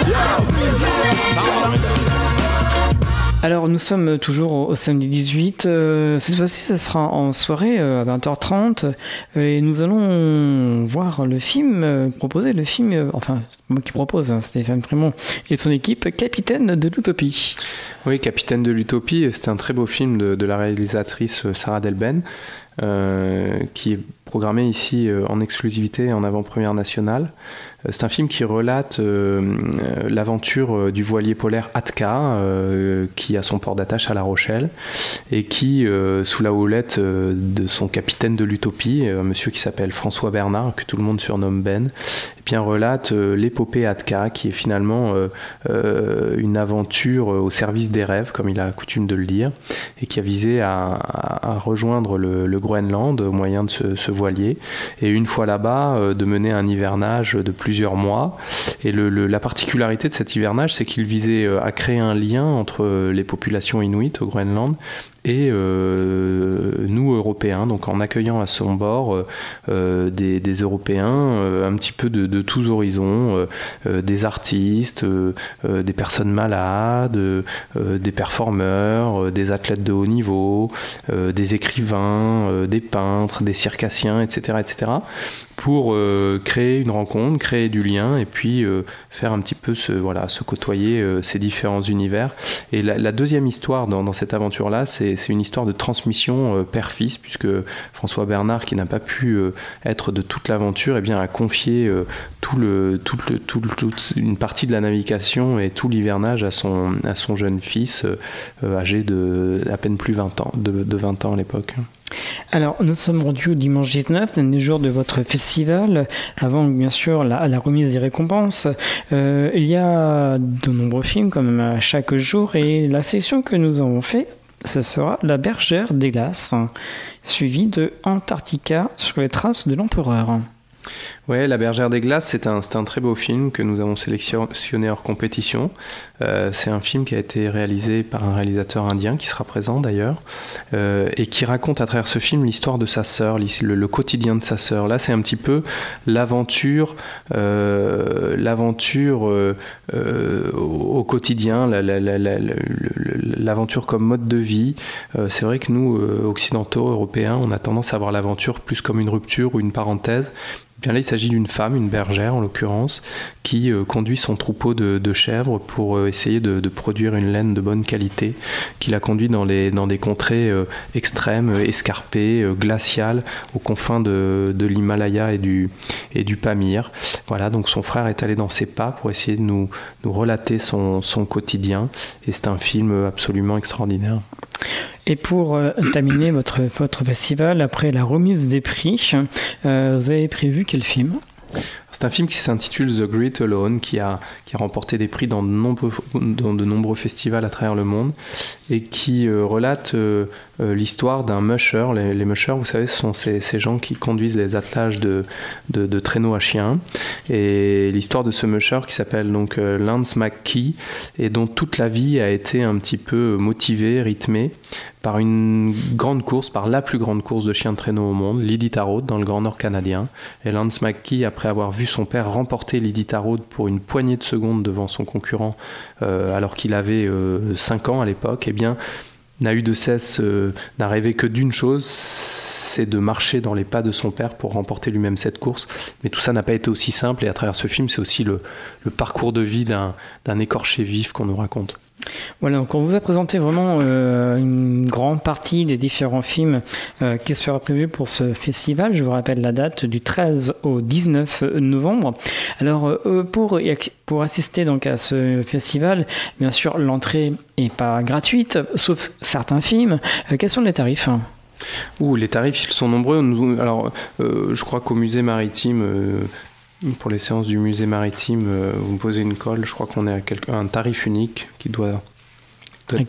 Alors nous sommes toujours au samedi 18, cette fois-ci ça sera en soirée à 20h30 et nous allons voir le film, proposer le film, enfin moi qui propose, Stéphane Frémont et son équipe, Capitaine de l'Utopie. Oui, Capitaine de l'Utopie, c'est un très beau film de la réalisatrice Sarah Delben, qui est programmé ici en exclusivité en avant-première nationale. C'est un film qui relate l'aventure du voilier polaire Atka, qui a son port d'attache à La Rochelle, et qui, sous la houlette de son capitaine de l'Utopie, un monsieur qui s'appelle François Bernard, que tout le monde surnomme Ben, eh bien, relate l'épopée Atka, qui est finalement une aventure au service des rêves, comme il a coutume de le dire, et qui a visé à rejoindre le Groenland au moyen de ce voilier, et une fois là-bas, de mener un hivernage de plusieurs mois. Et la particularité de cet hivernage, c'est qu'il visait à créer un lien entre les populations inuites au Groenland et nous Européens, donc en accueillant à son bord des Européens un petit peu de tous horizons, des artistes, des personnes malades, des performeurs, des athlètes de haut niveau, des écrivains, des peintres, des circassiens, etc., pour créer une rencontre, créer du lien et puis faire un petit peu se côtoyer ces différents univers. Et la deuxième histoire dans cette aventure-là, c'est une histoire de transmission père-fils, puisque François Bernard, qui n'a pas pu être de toute l'aventure, eh bien, a confié une partie de la navigation et tout l'hivernage à son jeune fils, âgé d'à peine plus de 20 ans à l'époque. Alors, nous sommes rendus au dimanche 19, dernier jour de votre festival, avant bien sûr la remise des récompenses. Il y a de nombreux films quand même à chaque jour, et la sélection que nous avons fait, ce sera La Bergère des Glaces, suivie de Antarctica sur les traces de l'empereur. Ouais, La Bergère des Glaces, c'est un très beau film que nous avons sélectionné hors compétition. C'est un film qui a été réalisé par un réalisateur indien qui sera présent d'ailleurs, et qui raconte à travers ce film l'histoire de sa sœur, le quotidien de sa sœur. Là, c'est un petit peu l'aventure au quotidien, l'aventure comme mode de vie. C'est vrai que nous, occidentaux, européens, on a tendance à voir l'aventure plus comme une rupture ou une parenthèse. Bien là, il s'agit d'une femme, une bergère en l'occurrence, qui conduit son troupeau de chèvres pour essayer de produire une laine de bonne qualité, qui la conduit dans des contrées extrêmes, escarpées, glaciales, aux confins de l'Himalaya et du Pamir. Voilà, donc son frère est allé dans ses pas pour essayer de nous relater son quotidien, et c'est un film absolument extraordinaire. Et pour terminer votre festival, après la remise des prix, vous avez prévu quel film ? C'est un film qui s'intitule The Great Alone, qui a remporté des prix dans de nombreux festivals à travers le monde, et qui relate l'histoire d'un musher. Les mushers, vous savez, ce sont ces gens qui conduisent les attelages de traîneaux à chiens. Et l'histoire de ce musher qui s'appelle donc Lance McKee, et dont toute la vie a été un petit peu motivée, rythmée, par la plus grande course de chiens de traîneau au monde, l'Iditarod, dans le Grand Nord canadien. Et Lance McKee, après avoir vu son père remporter l'Iditarod pour une poignée de secondes devant son concurrent, alors qu'il avait 5 ans à l'époque, eh bien, n'a rêvé que d'une chose, c'est de marcher dans les pas de son père pour remporter lui-même cette course. Mais tout ça n'a pas été aussi simple, et à travers ce film, c'est aussi le parcours de vie d'un écorché vif qu'on nous raconte. Voilà, donc on vous a présenté vraiment une grande partie des différents films qui sera prévu pour ce festival. Je vous rappelle la date du 13 au 19 novembre. Alors pour assister donc à ce festival, bien sûr l'entrée n'est pas gratuite, sauf certains films. Quels sont les tarifs ? Les tarifs, ils sont nombreux. Alors, je crois qu'au musée maritime, pour les séances du musée maritime, vous me posez une colle, je crois qu'on est à un tarif unique qui doit...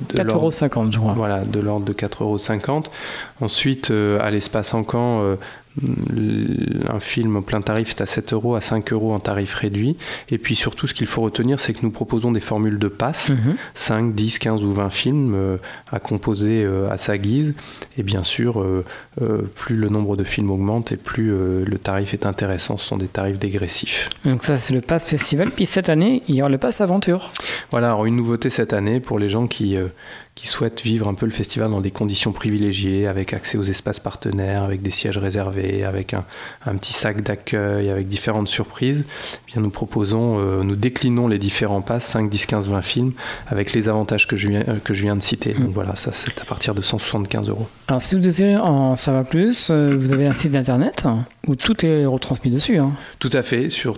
4,50 €, je crois. Voilà, de l'ordre de 4,50 €. Ensuite, à l'espace Encan, un film au plein tarif, c'est à 7 € à 5 € en tarif réduit. Et puis surtout, ce qu'il faut retenir, c'est que nous proposons des formules de passe, 5, 10, 15 ou 20 films à composer à sa guise. Et bien sûr, plus le nombre de films augmente et plus le tarif est intéressant. Ce sont des tarifs dégressifs. Donc ça, c'est le pass festival. Puis cette année, il y aura le pass aventure. Voilà, alors une nouveauté cette année pour les gens qui souhaitent vivre un peu le festival dans des conditions privilégiées, avec accès aux espaces partenaires, avec des sièges réservés, avec un petit sac d'accueil, avec différentes surprises. Eh bien, nous déclinons les différents passes, 5, 10, 15, 20 films, avec les avantages que je viens de citer. Donc voilà, ça c'est à partir de 175 €. Alors si vous désirez en savoir plus, vous avez un site internet où tout est retransmis dessus. Tout à fait, sur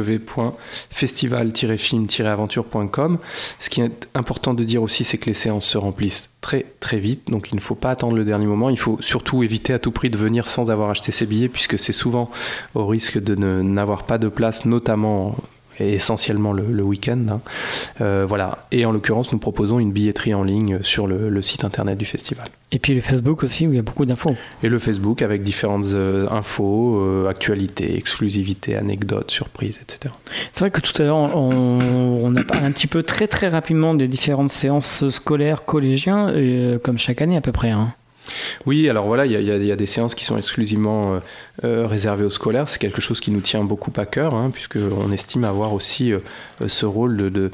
www.festival-film-aventure.com. Ce qui est important de dire aussi, c'est que les séances se remplissent très très vite, donc il ne faut pas attendre le dernier moment. Il faut surtout éviter à tout prix de venir sans avoir acheté ses billets, puisque c'est souvent au risque de n'avoir pas de place, notamment et essentiellement le week-end. Voilà. Et en l'occurrence, nous proposons une billetterie en ligne sur le site internet du festival. Et puis le Facebook aussi, où il y a beaucoup d'infos. Et le Facebook avec différentes infos, actualités, exclusivités, anecdotes, surprises, etc. C'est vrai que tout à l'heure, on a parlé un petit peu très très rapidement des différentes séances scolaires collégiens, comme chaque année à peu près. Oui, alors voilà, il y a des séances qui sont exclusivement réservées aux scolaires. C'est quelque chose qui nous tient beaucoup à cœur, puisqu'on estime avoir aussi ce rôle de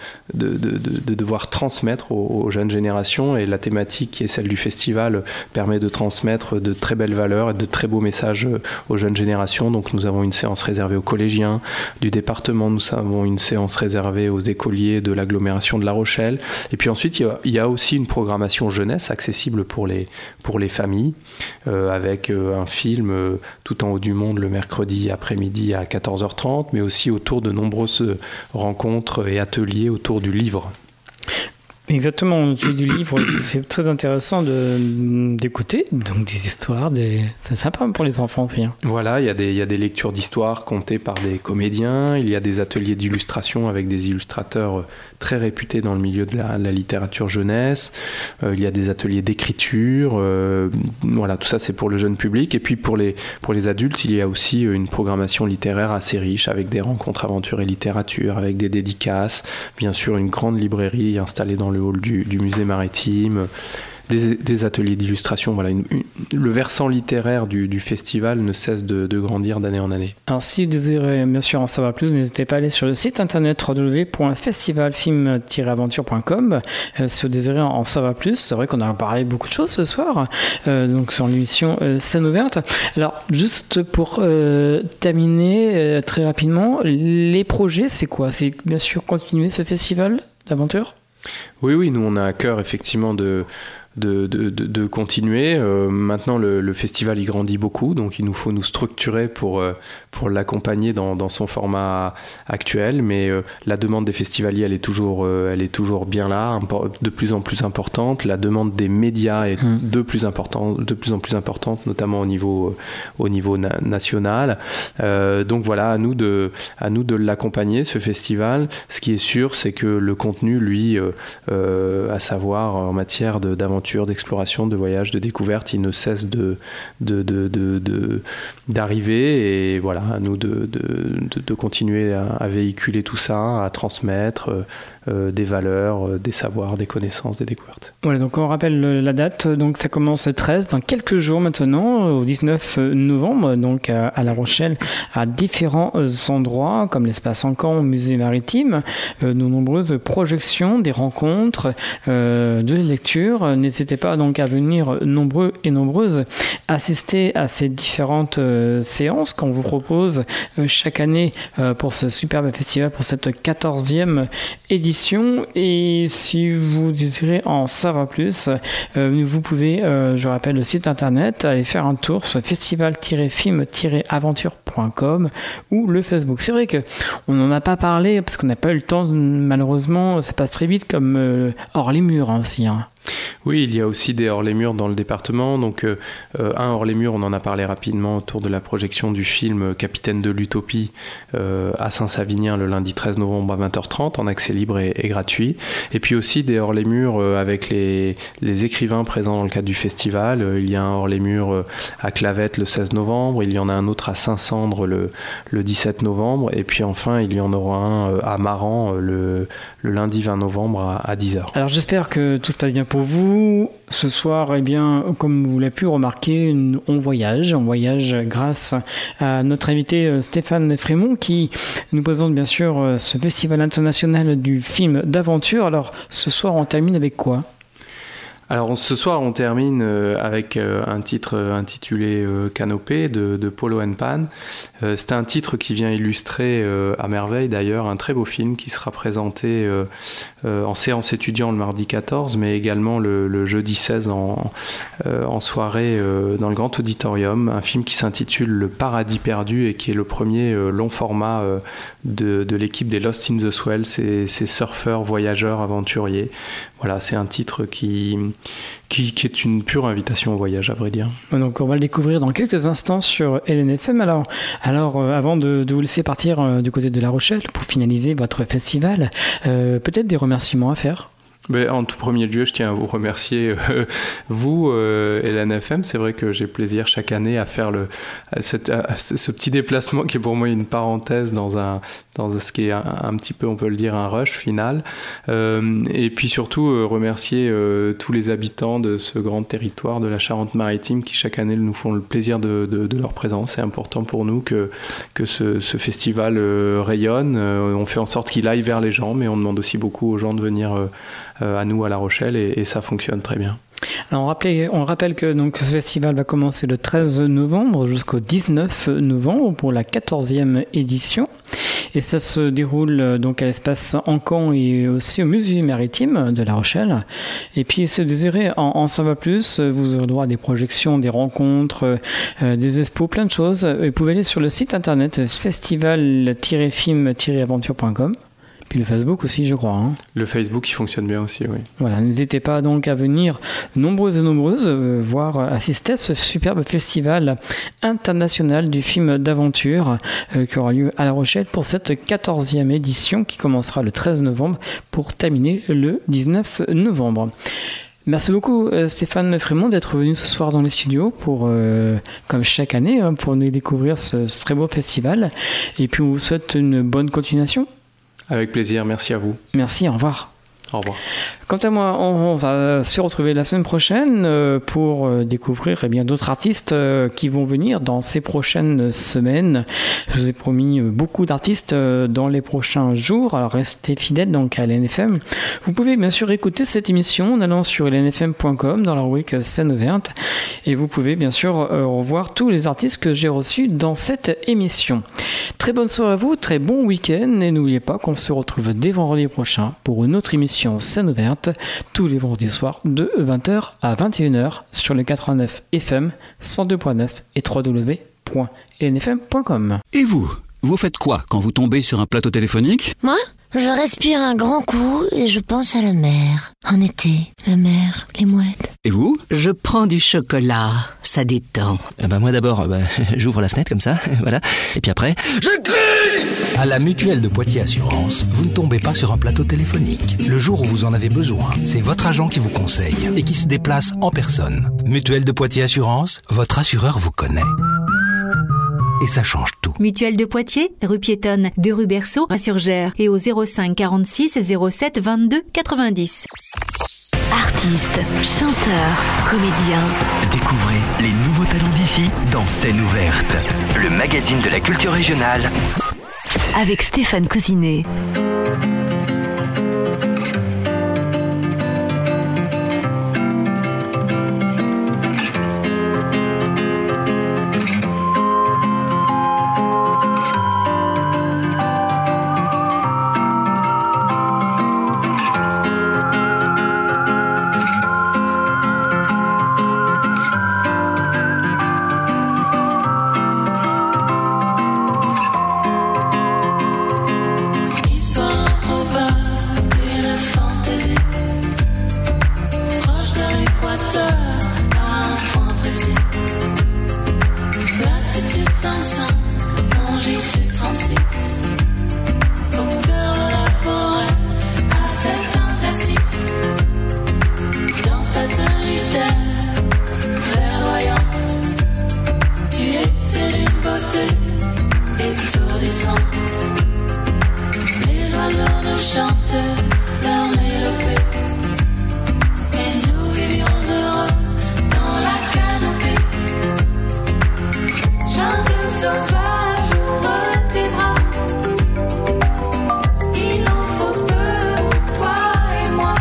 devoir transmettre aux jeunes générations. Et la thématique qui est celle du festival permet de transmettre de très belles valeurs et de très beaux messages aux jeunes générations. Donc nous avons une séance réservée aux collégiens du département, nous avons une séance réservée aux écoliers de l'agglomération de La Rochelle. Et puis ensuite, il y a aussi une programmation jeunesse accessible pour les familles, avec un film tout en haut du monde le mercredi après-midi à 14h30, mais aussi autour de nombreuses rencontres et ateliers autour du livre. Exactement, du livre, c'est très intéressant d'écouter, donc des histoires, c'est sympa pour les enfants aussi. Voilà, il y a des lectures d'histoire contées par des comédiens, il y a des ateliers d'illustration avec des illustrateurs très réputés dans le milieu de la littérature jeunesse, il y a des ateliers d'écriture, voilà, tout ça c'est pour le jeune public. Et puis pour les adultes, il y a aussi une programmation littéraire assez riche avec des rencontres aventure et littérature, avec des dédicaces, bien sûr une grande librairie installée dans le hall du musée maritime, des ateliers d'illustration. Voilà, le versant littéraire du festival ne cesse de grandir d'année en année. Alors si vous désirez bien sûr en savoir plus, n'hésitez pas à aller sur le site internet www.festivalfilm-aventure.com. Si vous désirez en savoir plus, c'est vrai qu'on a parlé beaucoup de choses ce soir, donc sur l'émission Scène ouverte. Alors juste pour terminer très rapidement, les projets c'est quoi? C'est bien sûr continuer ce festival d'aventure? Oui, nous on a à cœur effectivement de continuer. Maintenant, le festival il grandit beaucoup, donc il nous faut nous structurer pour l'accompagner dans son format actuel. Mais la demande des festivaliers, elle est toujours bien là, de plus en plus importante. La demande des médias est de plus en plus importante, notamment au niveau national. Donc voilà, à nous de l'accompagner, ce festival. Ce qui est sûr, c'est que le contenu, lui, à savoir en matière d'aventure, d'exploration, de voyage, de découverte, il ne cesse d'arriver. Et voilà, à nous de continuer à véhiculer tout ça, à transmettre des valeurs, des savoirs, des connaissances, des découvertes. Voilà, donc on rappelle la date, donc ça commence le 13, dans quelques jours maintenant, au 19 novembre, donc à La Rochelle, à différents endroits, comme l'espace Encan, au musée maritime, de nombreuses projections, des rencontres, de la lecture. N'hésitez pas donc à venir nombreux et nombreuses assister à ces différentes séances qu'on vous propose chaque année pour ce superbe festival, pour cette 14e édition. Et si vous désirez en savoir plus, vous pouvez, je rappelle le site internet, aller faire un tour sur festival-film-aventure.com ou le Facebook. C'est vrai qu'on n'en a pas parlé parce qu'on n'a pas eu le temps, malheureusement, ça passe très vite comme hors les murs aussi. Oui, il y a aussi des hors-les-murs dans le département. Donc, un hors-les-murs, on en a parlé rapidement autour de la projection du film Capitaine de l'Utopie à Saint-Savinien le lundi 13 novembre à 20h30 en accès libre et gratuit. Et puis aussi des hors-les-murs avec les écrivains présents dans le cadre du festival. Il y a un hors-les-murs à Clavette le 16 novembre. Il y en a un autre à Saint-Sandre le 17 novembre. Et puis enfin, il y en aura un à Maran le lundi 20 novembre à 10h. Alors j'espère que tout se passe bien pour vous. Ce soir, eh bien, comme vous l'avez pu remarquer, on voyage grâce à notre invité Stéphane Frémont qui nous présente bien sûr ce festival international du film d'aventure. Alors ce soir, on termine avec quoi ? Alors ce soir on termine avec un titre intitulé Canopée de Polo & Pan. C'est un titre qui vient illustrer à merveille d'ailleurs un très beau film qui sera présenté en séance étudiant le mardi 14 mais également le jeudi 16 en soirée dans le Grand Auditorium. Un film qui s'intitule Le Paradis perdu et qui est le premier long format de l'équipe des Lost in the Swell, ces surfeurs, voyageurs, aventuriers. Voilà, c'est un titre qui est une pure invitation au voyage, à vrai dire. Donc on va le découvrir dans quelques instants sur LNFM. Alors avant de vous laisser partir du côté de La Rochelle pour finaliser votre festival, peut-être des remerciements à faire ? Mais en tout premier lieu, je tiens à vous remercier, vous, LNFM. C'est vrai que j'ai plaisir chaque année à faire ce petit déplacement qui est pour moi une parenthèse dans ce qui est un petit peu, on peut le dire, un rush final. Et puis surtout, remercier tous les habitants de ce grand territoire de la Charente-Maritime qui chaque année nous font le plaisir de leur présence. C'est important pour nous que ce festival rayonne. On fait en sorte qu'il aille vers les gens, mais on demande aussi beaucoup aux gens de venir à nous à La Rochelle et ça fonctionne très bien. Alors on rappelle que donc, ce festival va commencer le 13 novembre jusqu'au 19 novembre pour la 14e édition. Et ça se déroule donc à l'espace Encan et aussi au musée maritime de La Rochelle. Et puis si vous désirez en savoir plus, vous aurez droit à des projections, des rencontres, des expos, plein de choses. Vous pouvez aller sur le site internet festival-film-aventure.com. Puis le Facebook aussi, je crois. Hein. Le Facebook, il fonctionne bien aussi, oui. Voilà, n'hésitez pas donc à venir nombreuses et nombreuses voir assister à ce superbe festival international du film d'aventure qui aura lieu à La Rochelle pour cette 14e édition qui commencera le 13 novembre pour terminer le 19 novembre. Merci beaucoup Stéphane Frémont d'être venu ce soir dans les studios pour, comme chaque année, pour nous découvrir ce très beau festival. Et puis on vous souhaite une bonne continuation. Avec plaisir, merci à vous. Merci, au revoir. Au revoir. Quant à moi, on va se retrouver la semaine prochaine pour découvrir d'autres artistes qui vont venir dans ces prochaines semaines. Je vous ai promis beaucoup d'artistes dans les prochains jours, alors restez fidèles donc à LNFM. Vous pouvez bien sûr écouter cette émission en allant sur lnfm.com dans la rubrique Scène ouverte et vous pouvez bien sûr revoir tous les artistes que j'ai reçus dans cette émission. Très bonne soirée à vous, très bon week-end et n'oubliez pas qu'on se retrouve dès vendredi prochain pour une autre émission Scène ouverte tous les vendredis soirs de 20h à 21h sur le 89 FM 102.9 et www.lnfm.com. Et vous faites quoi quand vous tombez sur un plateau téléphonique ? Moi, je respire un grand coup et je pense à la mer. En été, la mer, les mouettes. Et vous ? Je prends du chocolat, ça détend. Moi d'abord, j'ouvre la fenêtre comme ça, voilà. Et puis après, je crie ! À la Mutuelle de Poitiers Assurance, vous ne tombez pas sur un plateau téléphonique. Le jour où vous en avez besoin, c'est votre agent qui vous conseille et qui se déplace en personne. Mutuelle de Poitiers Assurance, votre assureur vous connaît. Et ça change tout. Mutuelle de Poitiers, rue piétonne de rue Berceau à Surgères et au 05 46 07 22 90. Artistes, chanteurs, comédiens. Découvrez les nouveaux talents d'ici dans Scène ouverte, le magazine de la culture régionale. Avec Stéphane Cousinet. Ils sont à un point précis. Latitude 500, longitude 36. Au cœur de la forêt, à cet interstice. Dans ta tenue d'air verdoyante, tu étais d'une beauté étourdissante. Les oiseaux nous chantent leur mélopée, et nous vivions heureux dans la canopée. Jungle sauvage, ouvre tes bras. Il en faut peu pour toi et moi.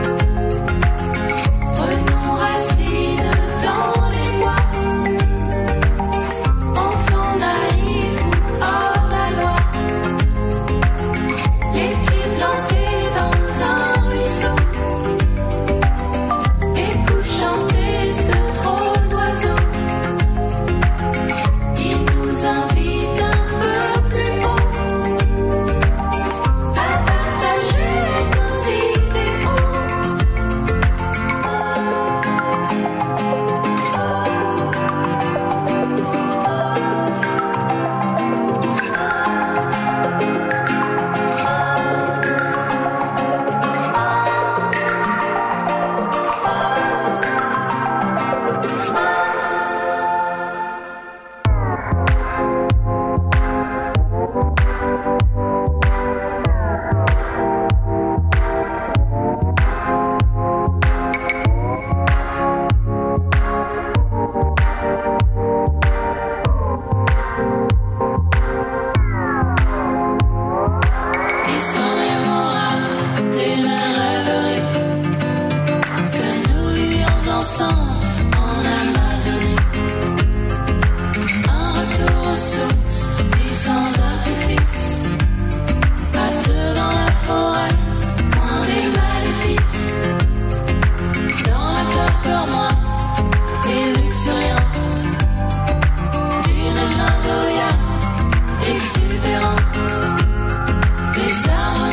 Prenons racine dans les bois. Enfants naïfs ou hors la loi. Les pieds plantés dans un ruisseau. Écoute chanter ce drôle d'oiseau. Il nous invite un peu plus haut à partager nos idéaux. Ils sont mémorables d'une rêverie que nous vivions ensemble en Amazonie. Un retour aux sources et sans artifice. À deux dans la forêt, loin des maléfices. Dans la torpeur moite et luxuriante d'une jungle exubérante. Les arbres